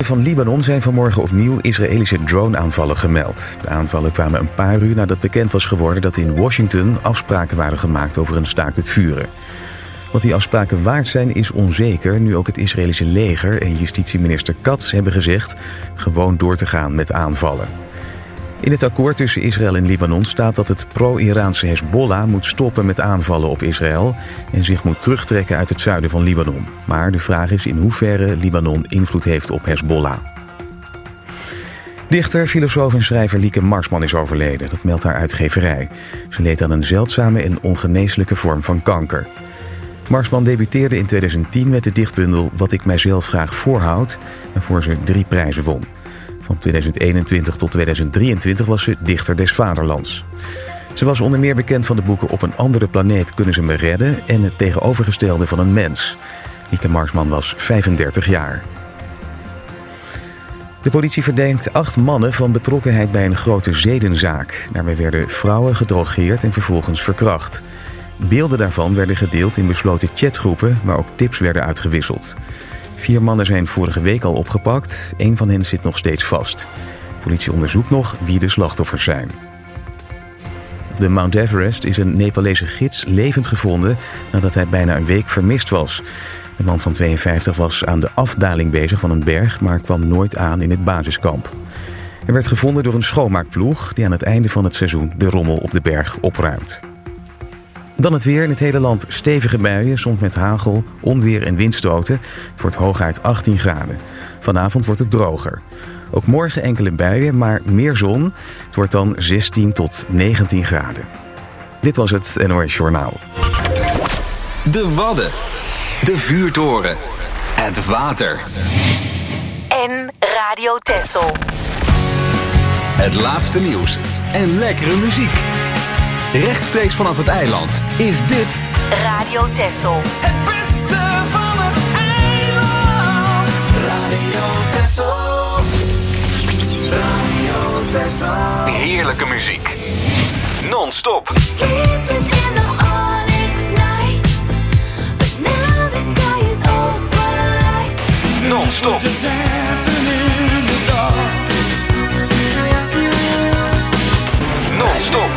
van Libanon zijn vanmorgen opnieuw Israëlische drone-aanvallen gemeld. De aanvallen kwamen een paar uur nadat bekend was geworden dat in Washington afspraken waren gemaakt over een staakt het vuren. Wat die afspraken waard zijn is onzeker, nu ook het Israëlische leger en justitieminister Katz hebben gezegd gewoon door te gaan met aanvallen. In het akkoord tussen Israël en Libanon staat dat het pro-Iraanse Hezbollah moet stoppen met aanvallen op Israël en zich moet terugtrekken uit het zuiden van Libanon. Maar de vraag is in hoeverre Libanon invloed heeft op Hezbollah. Dichter, filosoof en schrijver Lieke Marsman is overleden. Dat meldt haar uitgeverij. Ze leed aan een zeldzame en ongeneeslijke vorm van kanker. Marsman debuteerde in 2010 met de dichtbundel Wat ik mijzelf graag voorhoud, waarvoor ze 3 prijzen won. Van 2021 tot 2023 was ze dichter des vaderlands. Ze was onder meer bekend van de boeken Op een andere planeet kunnen ze me redden en Het tegenovergestelde van een mens. Lieke Marsman was 35 jaar. De politie verdenkt 8 mannen van betrokkenheid bij een grote zedenzaak. Daarbij werden vrouwen gedrogeerd en vervolgens verkracht. Beelden daarvan werden gedeeld in besloten chatgroepen, waar ook tips werden uitgewisseld. 4 mannen zijn vorige week al opgepakt. 1 van hen zit nog steeds vast. De politie onderzoekt nog wie de slachtoffers zijn. Op de Mount Everest is een Nepalese gids levend gevonden nadat hij bijna een week vermist was. De man van 52 was aan de afdaling bezig van een berg, maar kwam nooit aan in het basiskamp. Hij werd gevonden door een schoonmaakploeg die aan het einde van het seizoen de rommel op de berg opruimt. Dan het weer. In het hele land stevige buien, soms met hagel, onweer en windstoten. Het wordt hooguit 18 graden. Vanavond wordt het droger. Ook morgen enkele buien, maar meer zon. Het wordt dan 16 tot 19 graden. Dit was het NOS Journaal. De Wadden. De vuurtoren. Het water. En Radio Texel. Het laatste nieuws en lekkere muziek. Rechtstreeks vanaf het eiland is dit Radio Texel. Het beste van het eiland. Radio Texel. Radio Texel. heerlijke muziek. Non-stop. Non-stop. Non-stop.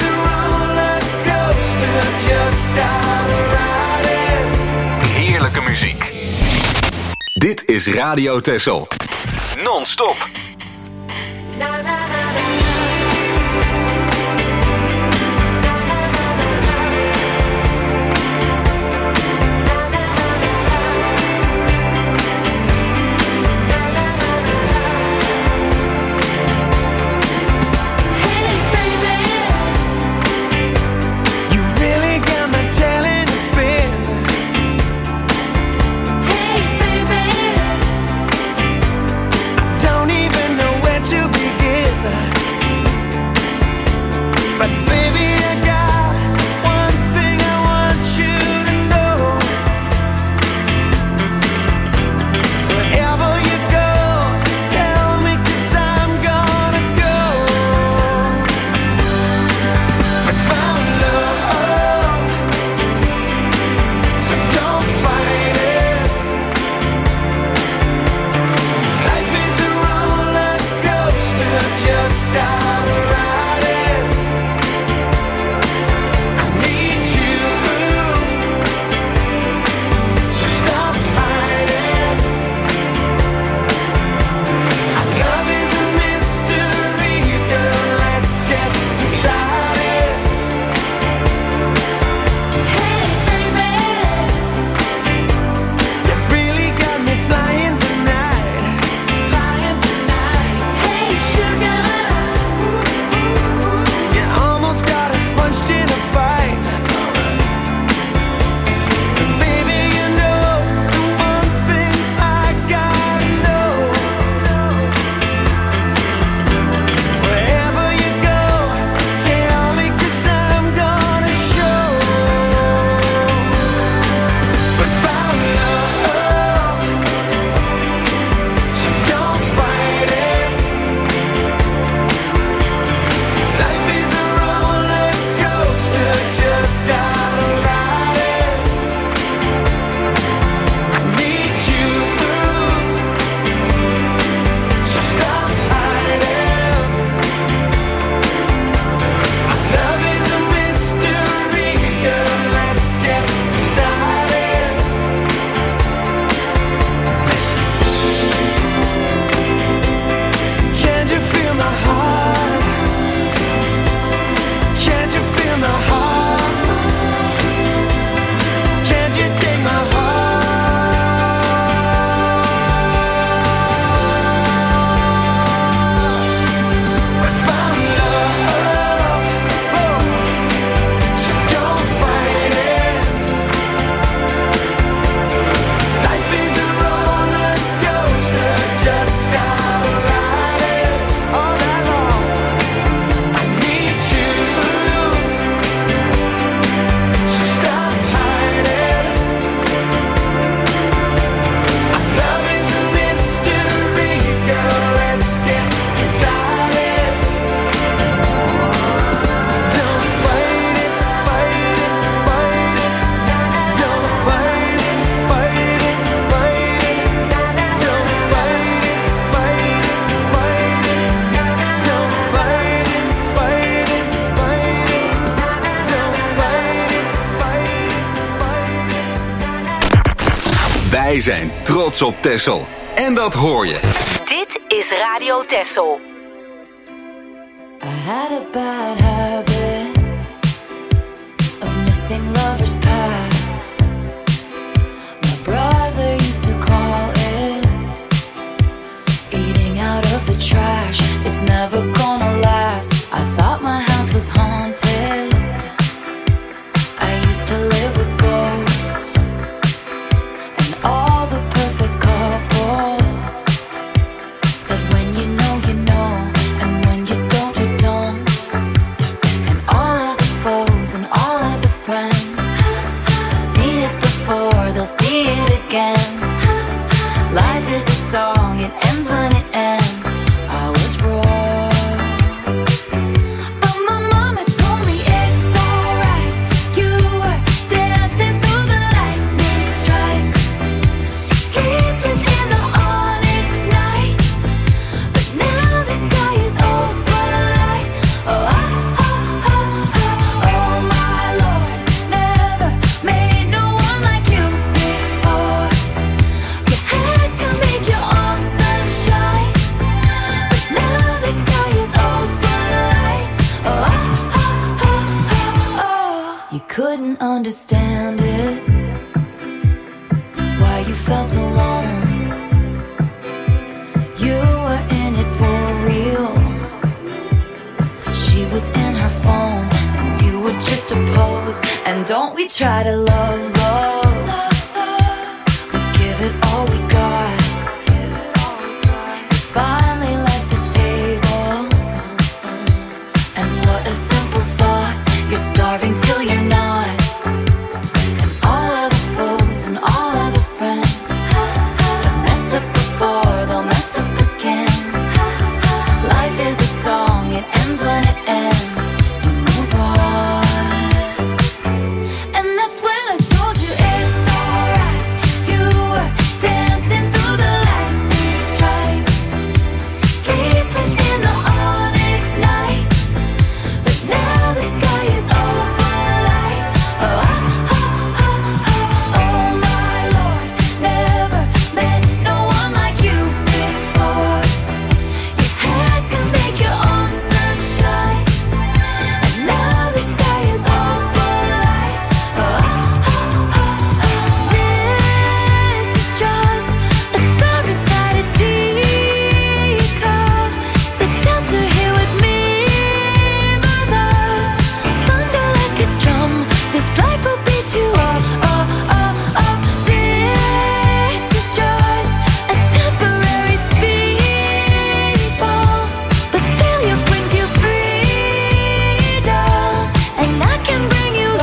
Heerlijke muziek. Dit is Radio Texel. Non-stop. Don't even know where to begin. Wij zijn trots op Texel. En dat hoor je. Dit is Radio Texel. I had a bad habit of missing lovers past. My brother used to call it eating out of the trash. It's never gonna last. I thought my house was haunted. I used to live with ghosts and all the perfect couples said when you know, you know, and when you don't, you don't. And all of the foes and all of the friends have seen it before, they'll see it again. Life is a song, it ends when it ends. I was wrong, but my mama told me it's alright. You were dancing through the lightning strikes, sleepless in the onyx night. But now the sky is open light. Oh, oh, oh, oh, oh, oh my Lord, never made no one like you before. You had to make your own sunshine, but now the sky is open light. Oh, oh, oh, oh, oh. You couldn't understand it, why you felt alone. You were in it for real. She was in her phone, and you were just a pose. And don't we try to love, love? We give it all we got. We finally left the table, and what a simple thought. You're starving till you're not. And all of the foes and all of the friends have messed up before, they'll mess up again. Life is a song, it ends when it ends. You move on. And that's when I told you it's alright. You were dancing through the lightning strikes, sleepless in the onyx night. But now the sky is open light. Oh, oh, oh, oh, oh my Lord, never met no one like you before. You had to make your own sunshine, and now the sky is open light. Oh, oh, oh, oh. This is just a star inside a teacup. The shelter here with me, my love. Thunder like a drum, this life will beat you up. Oh, oh, oh. This is just a temporary speed bump, but failure brings you freedom, and I can bring you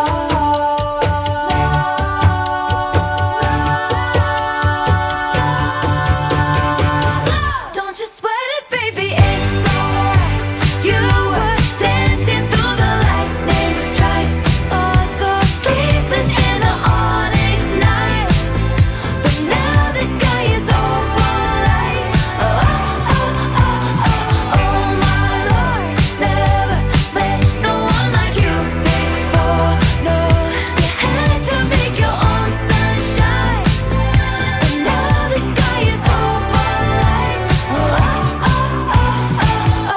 love. Don't you sweat it, baby, it's alright. You were dancing through the lightning strikes, oh so sleepless in the onyx night. But now the sky is open light. Oh, oh, oh, oh, oh my Lord, never met no one like you before. No, you had to make your own sunshine, but now the sky is open light. Oh, oh, oh, oh, oh.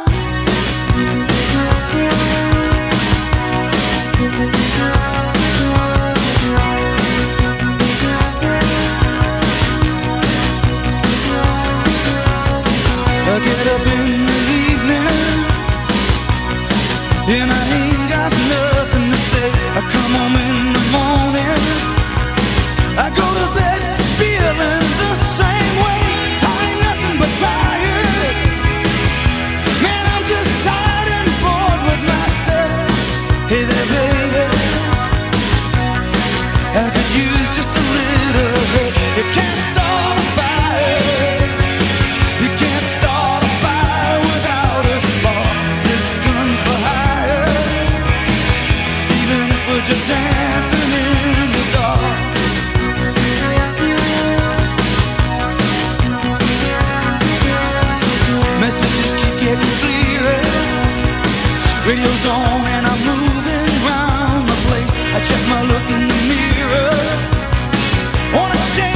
I get up in the evening and I ain't got nothing to say. I come home in the morning, I go to bed feeling the same way. I ain't nothing but tired, man, I'm just tired and bored with myself. Hey there, baby, I could use just a little help. You can't start a fire, you can't start a fire without a spark. This gun's for hire, even if we're just dancing in the dark. Messages keep getting clearer, radio's on and I'm moving around the place. I check my look in the mirror, wanna share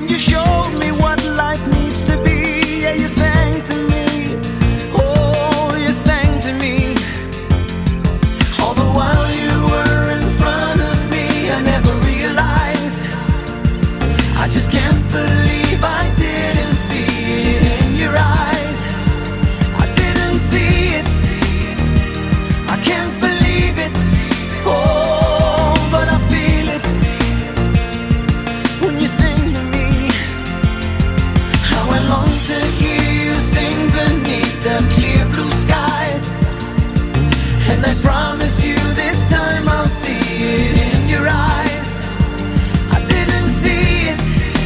and you showed me what life needs to be. Yeah, you sang to me, oh, you sang to me. All the while you were in front of me, I never realized. I just can't believe I didn't see it in your eyes. I didn't see it, I can't believe it. Oh, but I feel it when you sing to me. How I long to hear you sing beneath the clear blue skies. And I promise you this time I'll see it in your eyes. I didn't see it,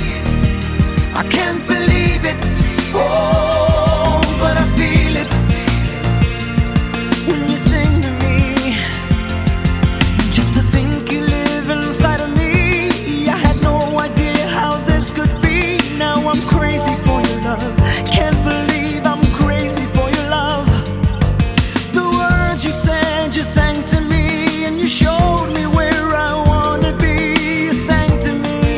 I can't believe it. Oh, but I feel it when you sing to me. Just to think you live inside of me, I had no idea how this could be. Now I'm crazy for your love, can't believe I'm crazy for your love. The words you said, you sang to me, and you showed me where I wanna be. You sang to me,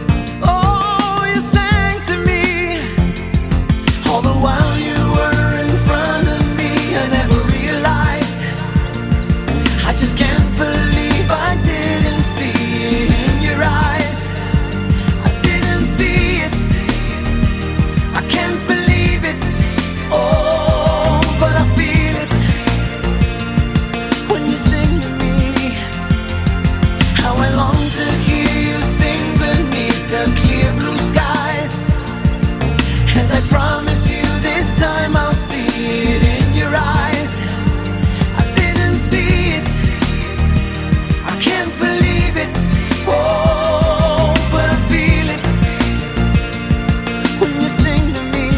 oh, you sang to me. All the while you were in front of me, I never realized. I just can't believe I didn't see it in your eyes. I didn't see it, I can't believe it. Oh, but I feel it when you sing to me. How I long to hear you sing beneath the clear blue skies. And I promise you this time I'll see it in your eyes. I didn't see it, I can't believe it. Oh, but I feel it when you sing to me.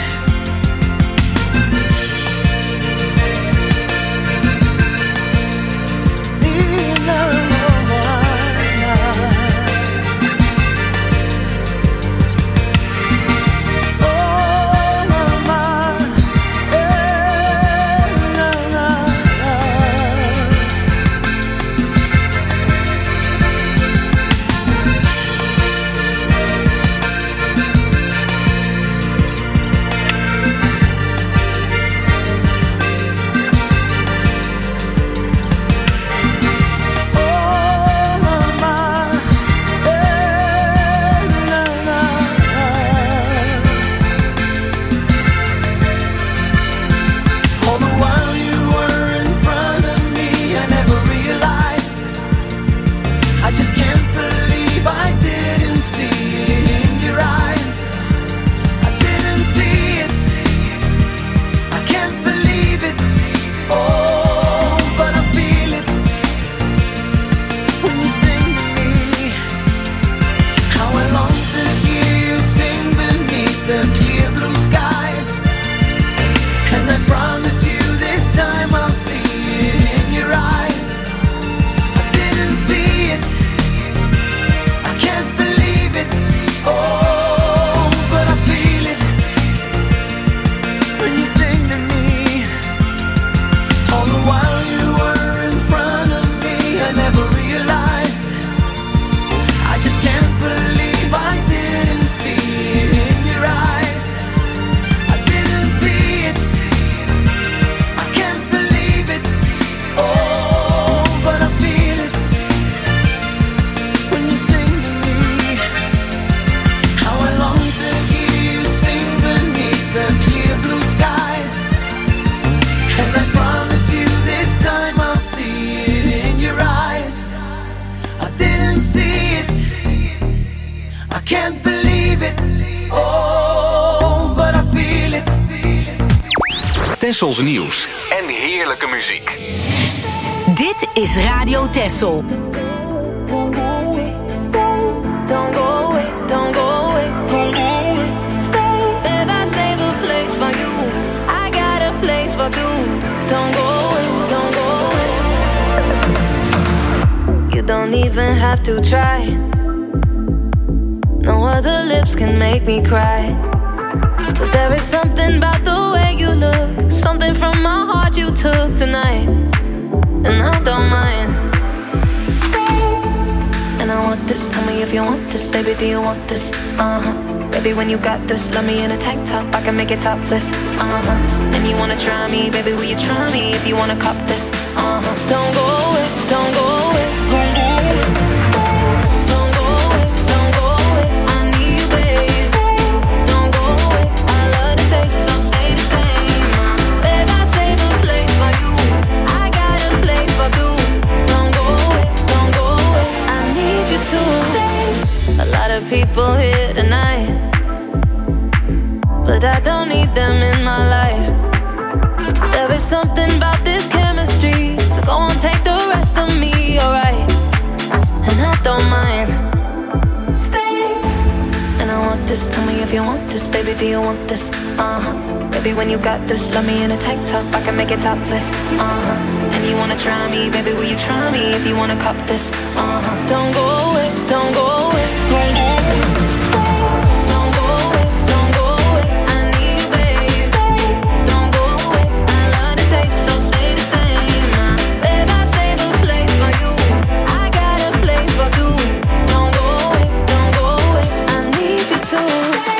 All the while you were in front of me, I never realized. I just can't believe I didn't see it in your eyes. I didn't see it, I can't believe it. Oh, but I feel it when you sing to me. How I long to hear you sing beneath the clear blue skies. And I promise you this time I'll see it in your eyes. I didn't see it, I can't believe it. Oh, but I feel it when you sing to me. All the while you were in front of me, I never realized. I just can't believe I didn't see it in your eyes. I didn't see it, I can't believe it. Oh, but I feel it when you sing to me. How I long to hear you sing beneath the clear blue skies. And I promise you this time I'll see it in your eyes. I didn't see it, I can't believe it. Oh, but I feel it. Tessels nieuws en heerlijke muziek. Dit is Radio Tessel. Don't go away, don't go away, don't go away, don't go away. Stay, babe, I save a place for you. I got a place for two. Don't go away, don't go away. You don't even have to try. No other lips can make me cry. But there is something about the way you look, something from my heart you took tonight, and I don't mind. And I want this, tell me if you want this, baby, do you want this? Baby, when you got this, love me in a tank top, I can make it topless. And you wanna try me, baby, will you try me if you wanna cop this? Don't go away, don't go away, don't go away. Stay, don't go away, don't go away. I need you, baby. Stay, don't go away. I love the taste, so stay the same. Babe, I save a place for you. I got a place for two. Don't go away, don't go away. I need you to stay. A lot of people here tonight, but I don't need them in my life. There is something about this chemistry, so go on, take the rest of me, alright? And I don't mind. Stay. And I want this, tell me if you want this, baby, do you want this? Baby, when you got this, love me in a tank top, I can make it topless. And you wanna try me, baby, will you try me if you wanna cop this? Don't go away, don't go away, don't go away. Stay. Don't go away, don't go away. I need you, baby. Stay. Don't go away. I love the taste, so stay the same. Babe, I save a place for you. I got a place for two. Don't go away, don't go away. I need you to stay.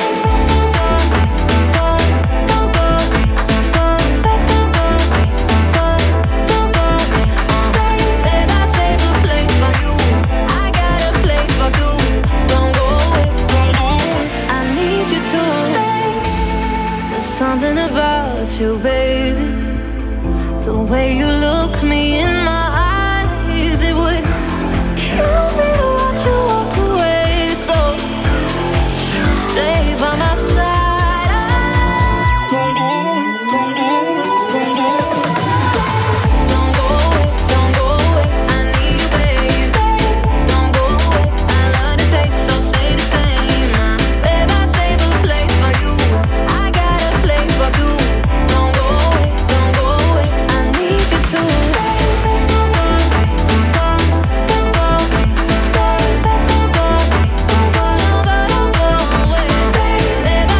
Something about you, baby. The way you look me in my eyes, it would kill me to watch you walk away. So stay by my side. Don't go away, don't go away, don't go away. Don't go away, don't go away. I need you, baby. Stay. Don't go away. I love the taste, so stay the same. Babe, I save a place for you. I got a place for two. Don't go away, don't go away. I need you to stay. Don't go away, stay. Babe,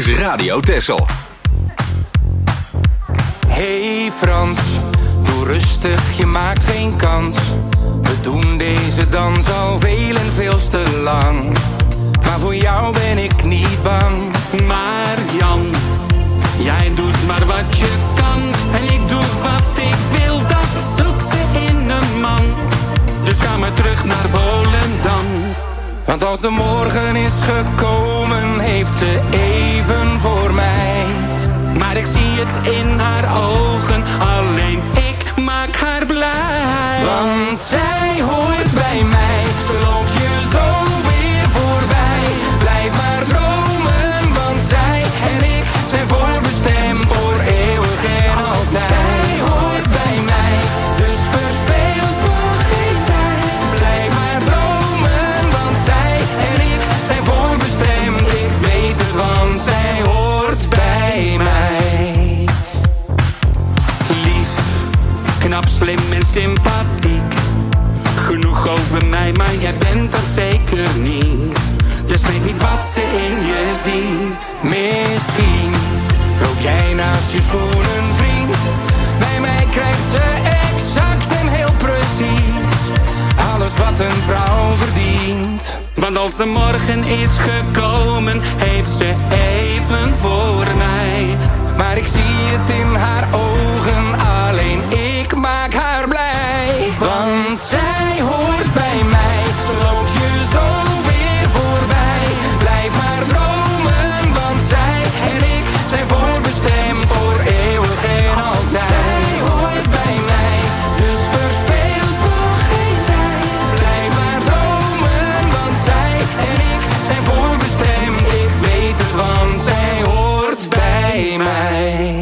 is Radio Texel. Hey Frans, doe rustig, je maakt geen kans. We doen deze dans al veel en veel te lang. Maar voor jou ben ik niet bang. Maar Jan, jij doet maar wat je kan. En ik doe wat ik wil, dat zoek ze in een man. Dus ga maar terug naar Volendam. Want als de morgen is gekomen, heeft ze even voor mij. Maar ik zie het in haar ogen, alleen ik maak haar blij. Want zij hoort bij mij, ze loopt je zo weer voorbij. Blijf maar dromen, want zij en ik zijn voorbestemd voor eeuwig en altijd. Zij hoort bij mij, dus verspeel toch geen tijd. Blijf maar dromen, want zij en ik zijn voorbestemd. Ik weet het, want zij hoort bij mij. Lief, knap, slim en sympathiek. Genoeg over mij, maar jij bent dat zeker niet. Dus weet niet wat ze in je ziet. Misschien loop jij naast je schoenenvriend. Bij mij krijgt ze exact en heel precies alles wat een vrouw verdient. Want als de morgen is gekomen, heeft ze even voor mij. Maar ik zie het in haar ogen, alleen ik maak haar blij. Want zij hoort bij mij, ze loopt je zo weer voorbij. Blijf maar dromen, want zij en ik zijn voorbestemd voor eeuwig en altijd. Zij hoort bij mij, dus verspeel toch geen tijd. Blijf maar dromen, want zij en ik zijn voorbestemd. Ik weet het, want zij hoort bij mij.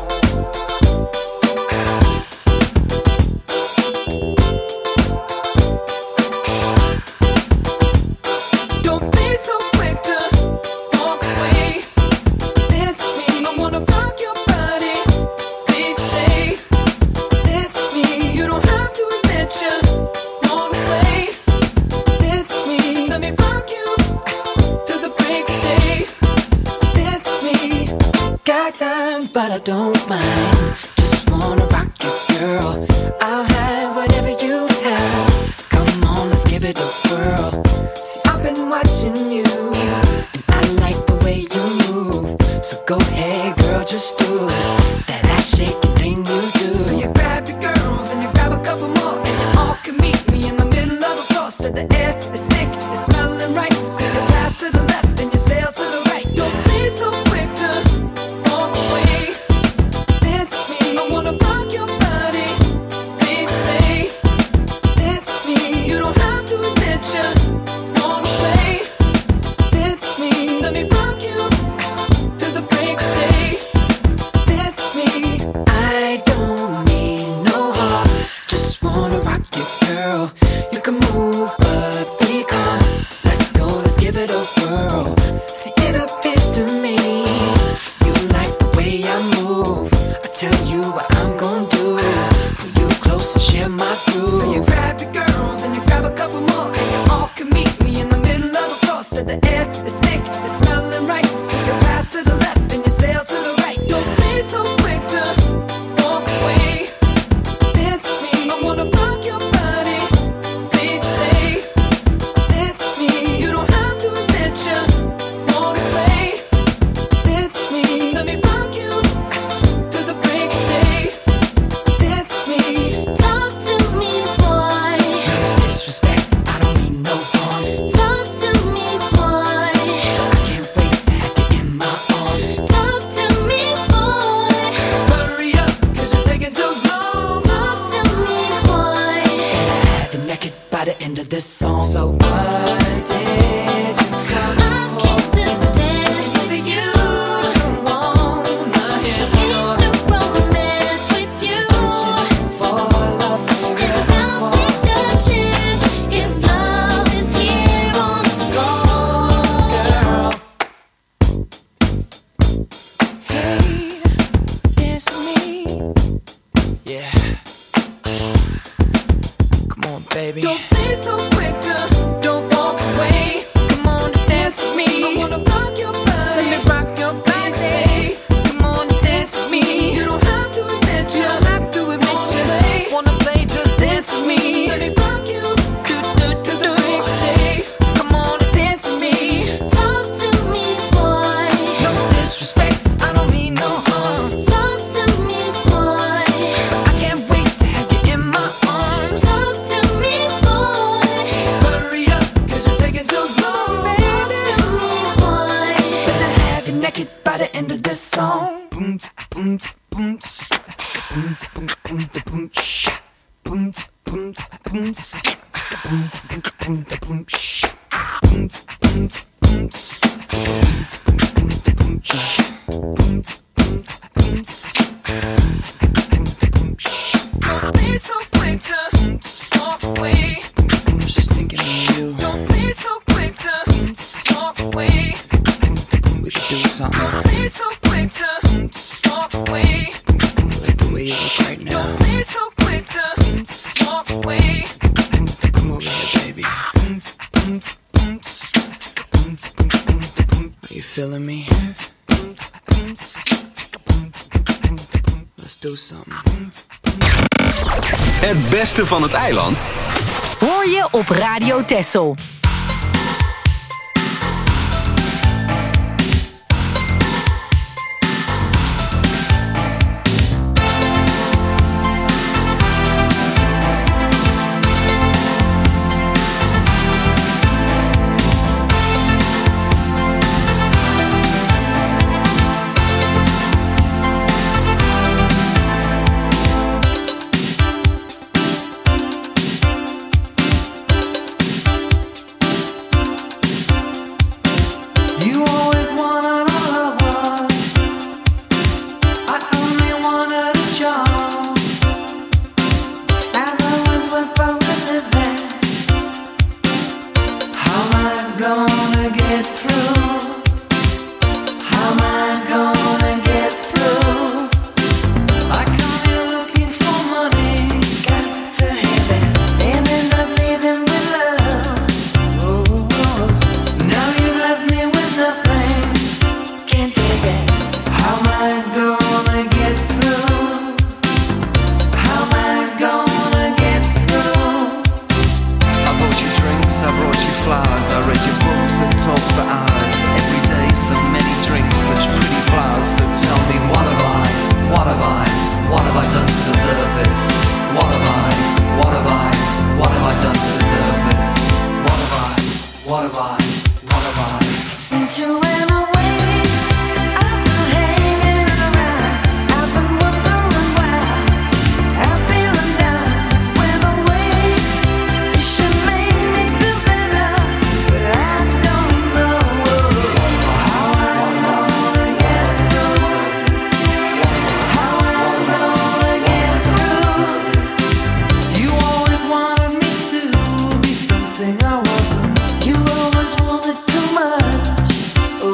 Don't be so quick to walk away. It's me. I wanna rock your body. Please stay. It's me. You don't have to admit you want away. It's me. Just let me rock you to the break of day. It's me. Got time, but I don't mind. Just wanna rock you, girl. I'll have whatever you have. Come on, let's give it a whirl. See, I've been watching you, and I like the way you move. So go ahead, girl, just do that ass shaking thing you do. So you grab your girls and you grab a couple more, and you all can meet me in the middle of the floor. So the air is thick, it's smelling right. So you pass to the left and you sail to the right. Don't be so quick to walk away. It's me. I wanna rock your body. Please stay. It's me. You don't have to admit you want away. It's me. Just let me rock you to the break of day. It's me. I don't need no heart. Just wanna rock you, girl. You can move, but be calm. Let's go, let's give it a whirl. See, it appears to me you like the way I move. I tell you what I'm gonna do. Pull you close and share my groove. So you grab your girls and you grab a couple more, and you all can meet me in the middle of the floor. So the air is thick, it's smelling right. So you pass to the left and you sail to the right. Don't be so quick to walk away. It's me. I wanna rock your body. Please stay. It's me. You don't have to admit you want away. By the end of this song, don't be so quick to walk away. I was just thinking of you. Don't be so quick to walk away. We could do something. Don't be so quick to walk away. Like the way you look right now. Don't be so quick to walk away. Come over here, baby. Are you feeling me? Let's do something. Het beste van het eiland Hoor je op Radio Texel. You always wanted too much.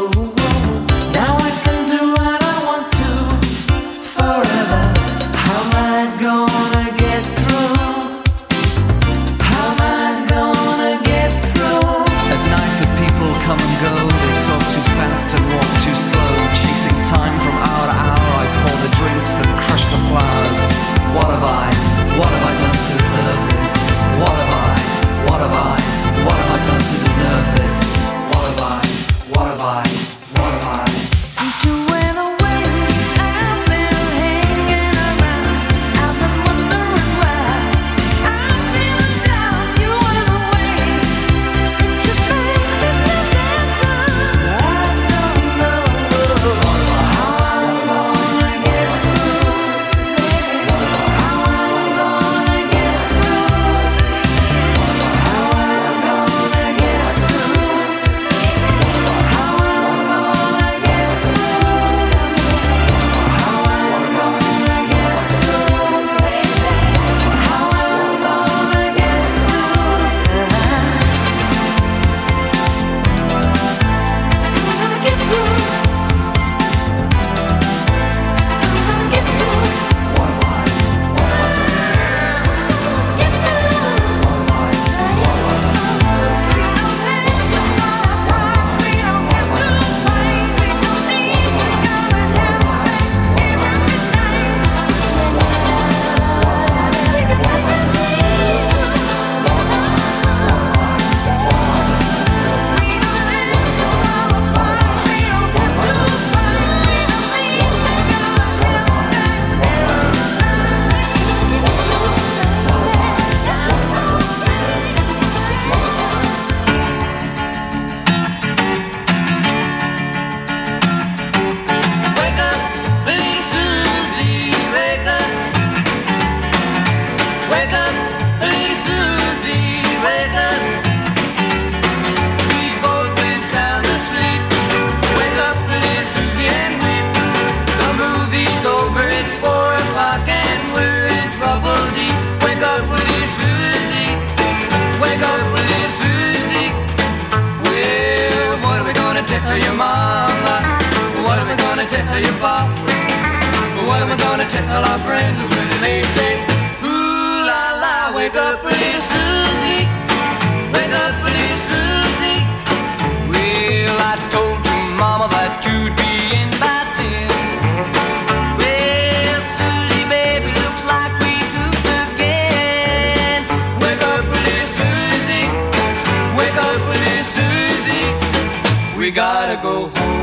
tell your mama? What are we gonna tell your pop? What are we gonna tell our friends when they say, ooh la la, wake up little Susie, wake up little Susie. Well, I told your mama that you'd be in by 10. Well, Susie, baby, looks like we goofed again. Wake up little Susie, wake up little Susie, we gotta go home.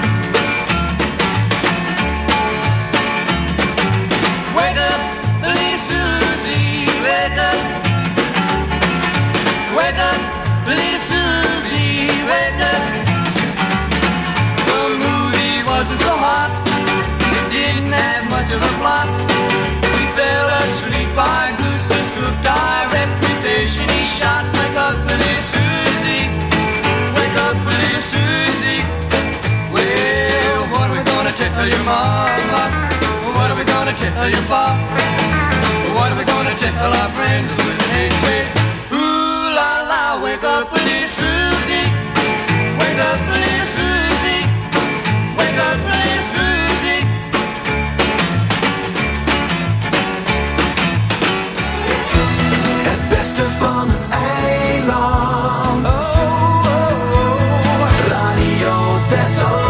Wake up, little Susie, wake up. Wake up, little Susie, wake up. The movie wasn't so hot, it didn't have much of a plot. We fell asleep, our gooses cooked, our reputation he shot. Wake up, little Susie, wake up, little Susie. Well, what are we gonna tell your mama? What are we gonna tell your pop? What are we gonna tell our friends when they say, ooh la la, wake up little Susie, wake up little Susie, wake up little Susie. Het beste van het eiland. Radio Texel.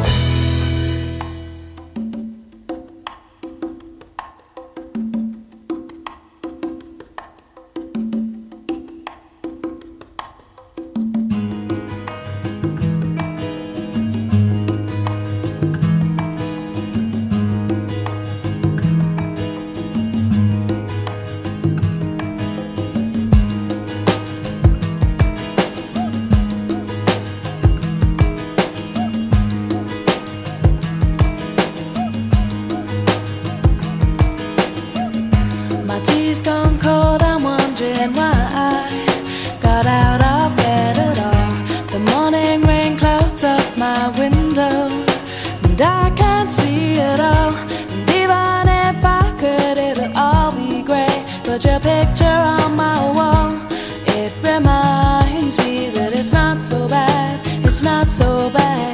My tea's gone cold, I'm wondering why I got out of bed at all. The morning rain clouds up my window, and I can't see it all. And even if I could, it'll all be grey. But your picture on my wall, it reminds me that it's not so bad, it's not so bad.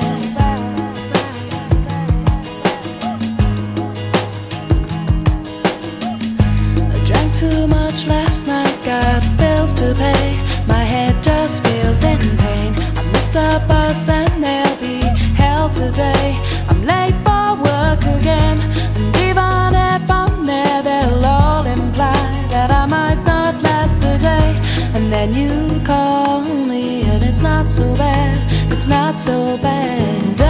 Drank too much last night, got bills to pay. My head just feels in pain. I missed the bus and they'll be hell today. I'm late for work again, and even if I'm there, they'll all imply that I might not last the day. And then you call me, and it's not so bad, it's not so bad.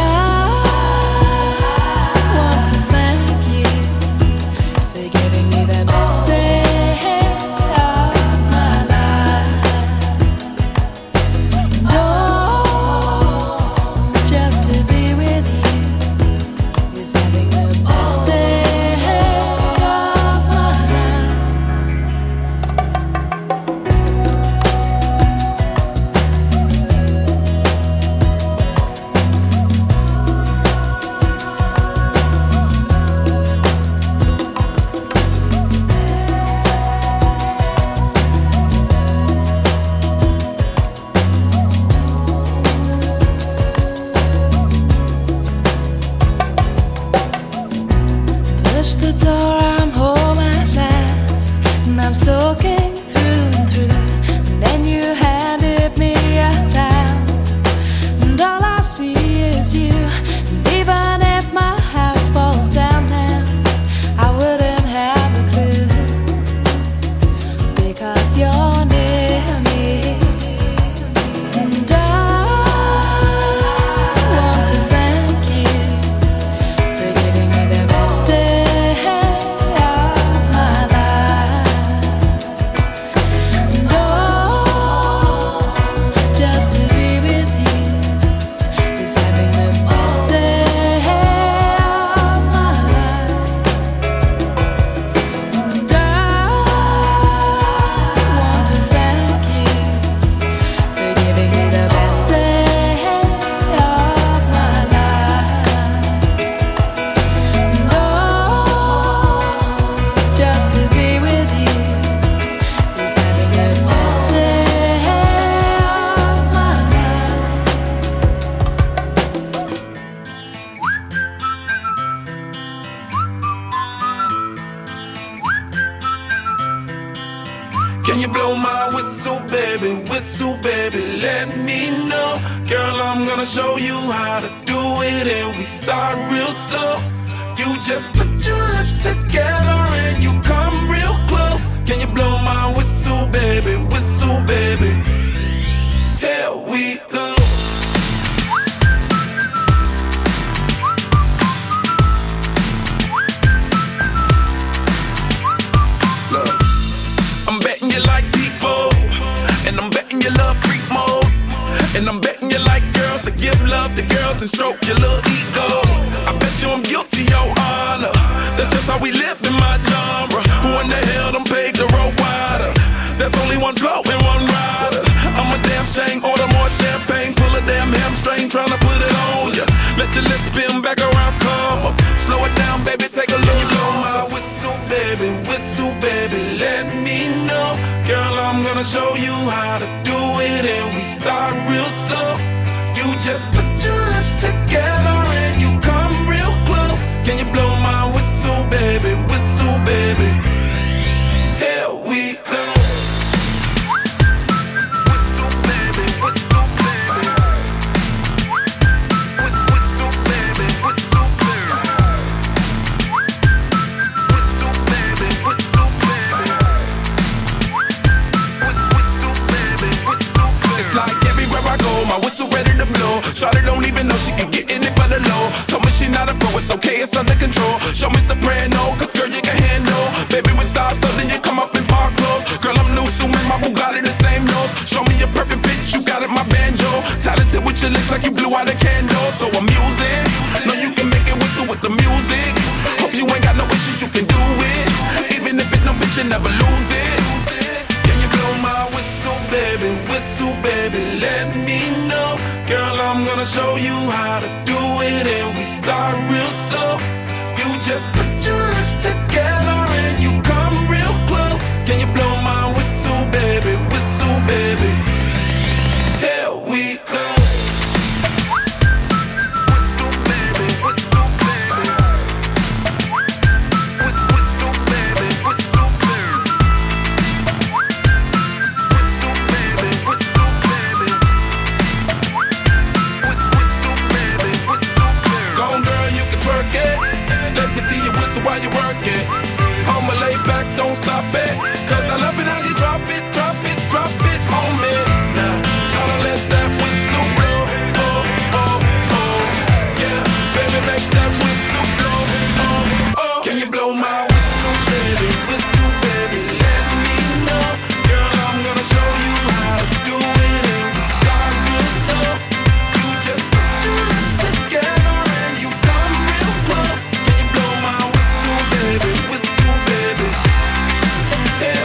I want to thank you for giving me the best day of my life. Oh, just to be with you is having the best day of my life. Push the door, I'm home at last, and I'm soaking through and through. And then you handed me a towel, and all I see is you. And even if my house falls down now, I wouldn't have a clue, because you're near me. And I want to thank you for giving me the best day of my life. And oh, just to be with you baby, whistle, baby, let me know. Girl, I'm gonna show you how to do it, and we start real slow. You just put your lips together and you come real close. Can you blow my whistle, baby, whistle, baby? Here we go. You love freak mode, and I'm betting you like girls to give love to girls and stroke your little ego. I bet you I'm guilty, your honor. That's just how we live in my genre. Who in the hell done paved the road wider? There's only one flow and one rider. I'm a damn shame, order more champagne, pull a damn hamstring, tryna put it on ya. Let your lips spin back around, come up. Slow it down, baby, take a look. You blow my whistle, baby, let me know. Girl, I'm gonna show you how to do it, and we start real slow. You just put your lips together and you come real close. Can you blow my whistle, baby, whistle, baby? Here we go. Shawty don't even know she can get in it for the low. Told me she not a pro, it's okay, it's under control. Show me soprano, cause girl you can handle. Baby with stars, so then you come up in park clothes. Girl I'm new, so man, my Bugatti the same nose. Show me a perfect pitch, you got it, my banjo. Talented with your lips like you blew out a candle. So I'm using, know you can make it whistle with the music. Hope you ain't got no issues, you can do it. Even if it no bitch, you never lose it. Can you blow my whistle, baby, let me know. Girl, I'm gonna show you how to do it, and we start real slow. You just put your lips together and you come real close. Can you blow my whistle, baby, here we go. While you work it, I'ma lay back, don't stop it. Cause I love it how you drop it on me. Now, shout let that whistle blow. Oh, oh, oh. Yeah, baby, make that whistle blow. Oh, oh. Can you blow my whistle, baby, let me know. Girl, I'm gonna show you how to do it, and we start real slow. You just put your lips together and you come real close. Can you blow my whistle, baby, whistle, baby? Yeah.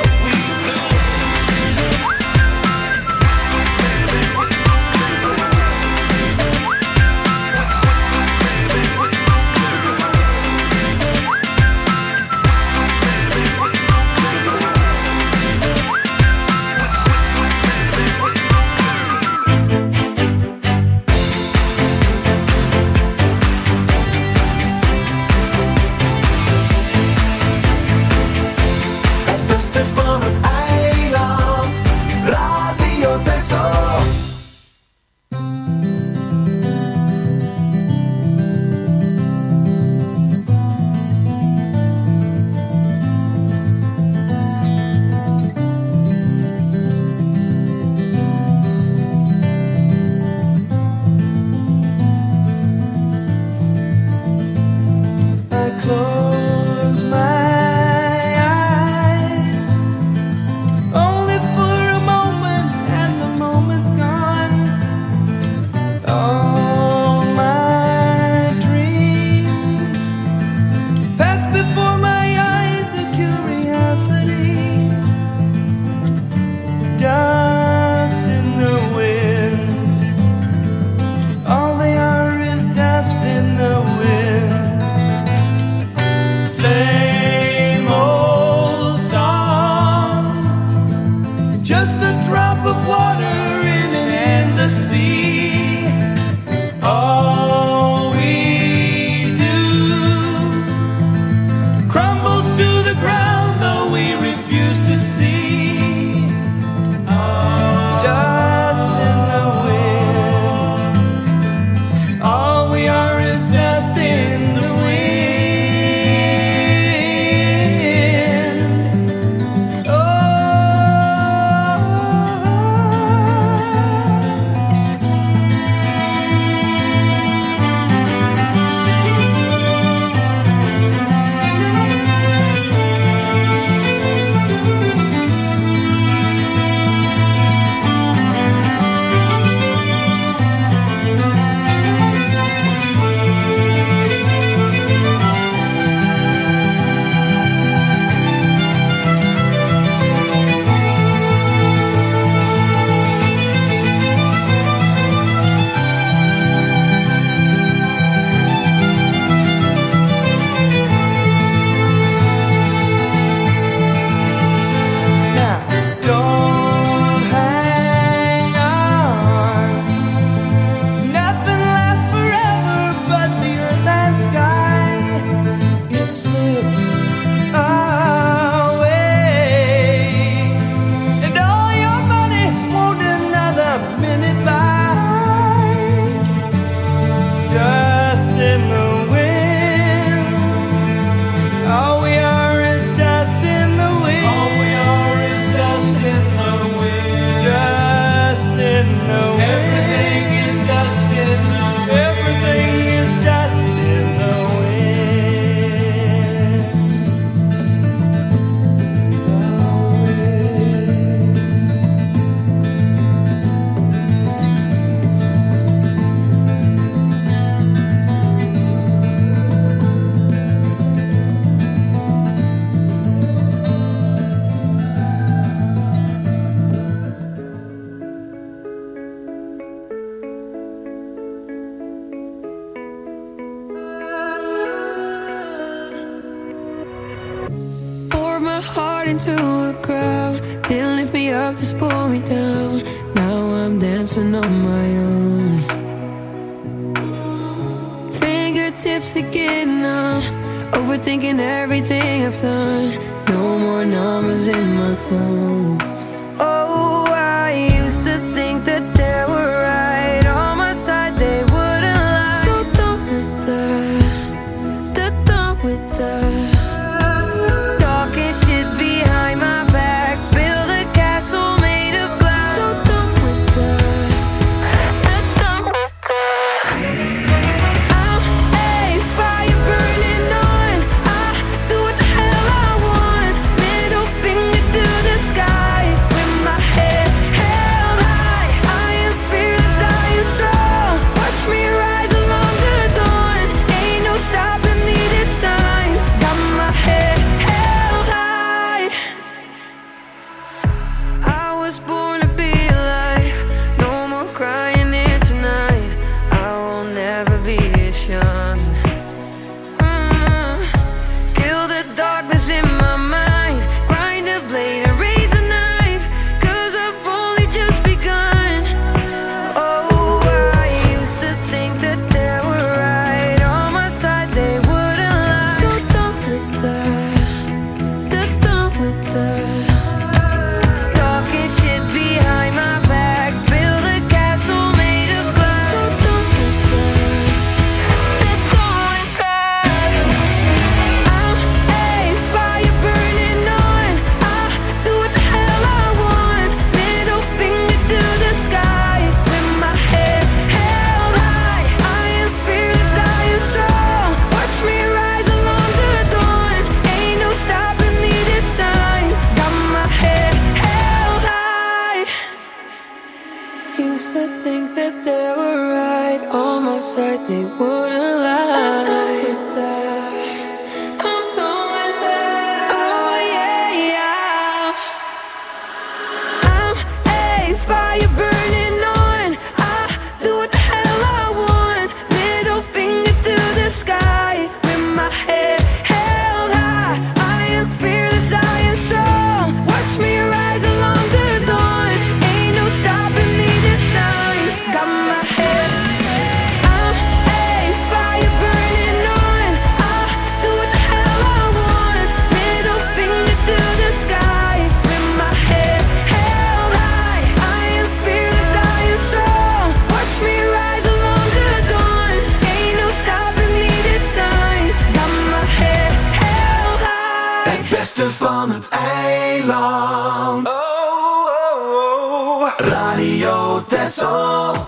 into a crowd. Didn't lift me up, just pull me down. Now I'm dancing on my own. Fingertips are getting numb, overthinking everything I've done. No more numbers in my phone. Oh, I used to think that they were right on my side, they wouldn't lie. So done with that, done with that. Talking shit behind my back, build a castle made of glass. So done with that, done with that. I'm a fire burning on, I do what the hell I want. Middle finger to the sky, with my head held high. I am fearless, I am strong. Watch me rise along the dawn. Ain't no stopping me this time. Got my head held high. I was born to be alive. No more crying here tonight. I will never be as young. Kill the darkness in my mind. Grind a blade and raise a knife, 'cause I've only just begun. Oh, I used to think that they were right on my side, they wouldn't lie. So done with that, done with that. Talking shit behind my back, build a castle made of glass. So done with that, done with that. I'm a fire burning on, I do what the hell I want. Middle finger to the sky, with my head held high. I am fearless, I am strong. Watch me rise along the dawn. Ain't no stopping me this time. Got my head held high. Used to think that they were right on my side, they wouldn't lie. I'm done with that. Oh yeah, yeah. I'm a fire burning on, I do what the hell I want. Middle finger to the sky, with my head held high. I am fearless, I am strong. Watch me rise along the dawn. Ain't no stopping me this time. Got my head. I'm a fire burning on, I do what the hell I want. Middle finger to the sky, with my head held high. I am fearless, I am strong. Watch me rise along the dawn. Ain't no stopping me this time. Got my head held high. Het beste van het eiland. Radio Texel.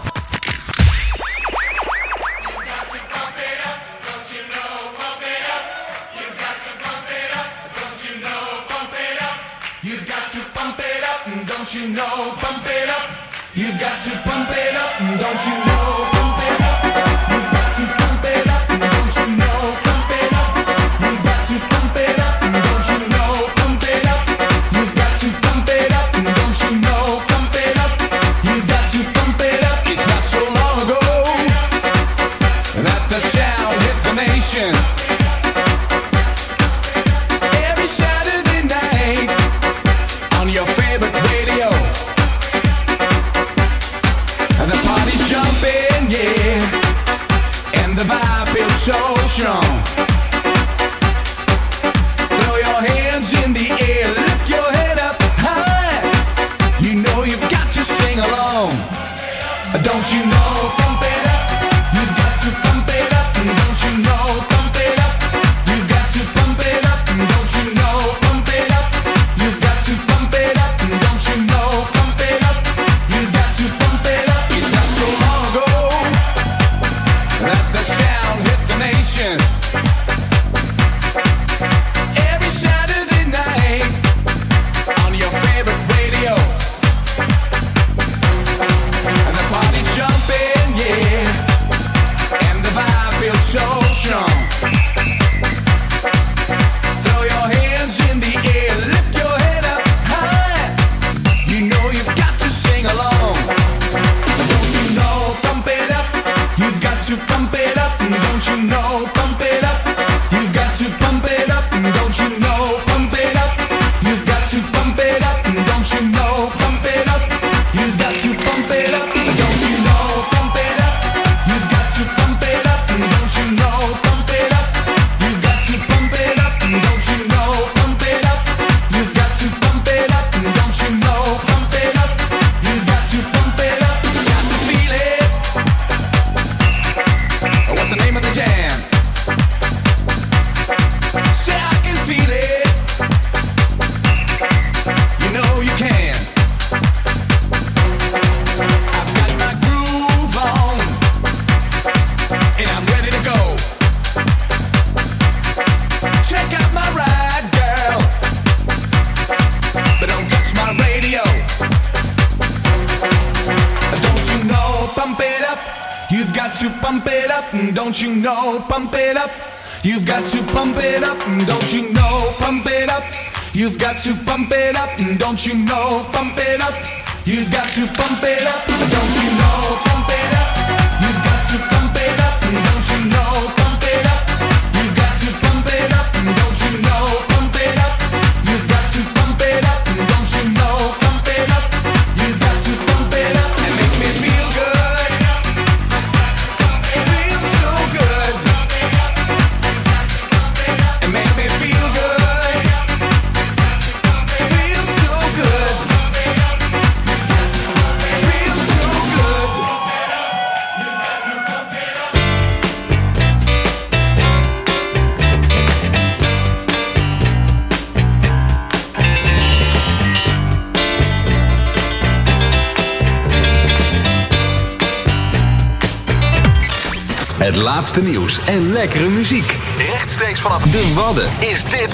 You've got to pump it up, don't you know? Pump it up. You've got to pump it up, don't you know? Pump it up. You've got to pump it up, don't you know? Pump it up. You've got to pump it up, don't you know? Pump it up. You've got to pump it up, don't you know? Pump it up. You've got to pump it up. It's not so long ago that the sound hit the nation. Every Saturday night on your favorite radio, and the party's jumping, yeah, and the vibe feels so strong. Throw your hands in the air, lift your head up high. You know you've got to sing along. Don't you know? Pump it up. You've got to pump it up. Don't you know? Pump it You've got to pump it up, don't you know? Pump it up. You've got to pump it up, don't you know? Pump it up. You've got to pump it up, don't you know? Pump it up. You've got to pump it up, don't you know? Pump it up. You've got to pump it up, don't you know? Pump it up. You've got to pump it up, don't you know? Pump it up. You've got to pump it up, don't you know? Pump it up. You've got to pump it up and make me feel good. Feel so good. And make me feel good. Feel so good. Feel so good. Het laatste nieuws en lekkere muziek. Rechtstreeks vanaf de Wadden is dit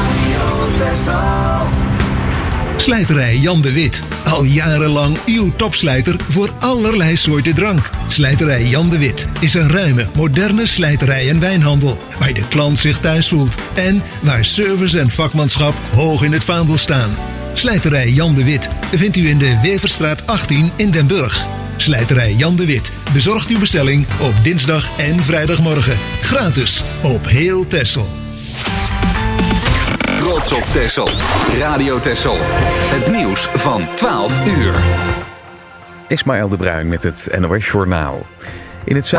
Slijterij Jan de Wit. Al jarenlang uw topslijter voor allerlei soorten drank. Slijterij Jan de Wit is een ruime, moderne slijterij en wijnhandel. Waar de klant zich thuis voelt. En waar service en vakmanschap hoog in het vaandel staan. Slijterij Jan de Wit vindt u in de Weverstraat 18 in Den Burg. Slijterij Jan de Wit bezorgt uw bestelling op dinsdag en vrijdagmorgen. Gratis op heel Texel. Trots op Texel. Radio Texel. Het nieuws van 12 uur. Ismaël de Bruin met het NOS Journaal. In het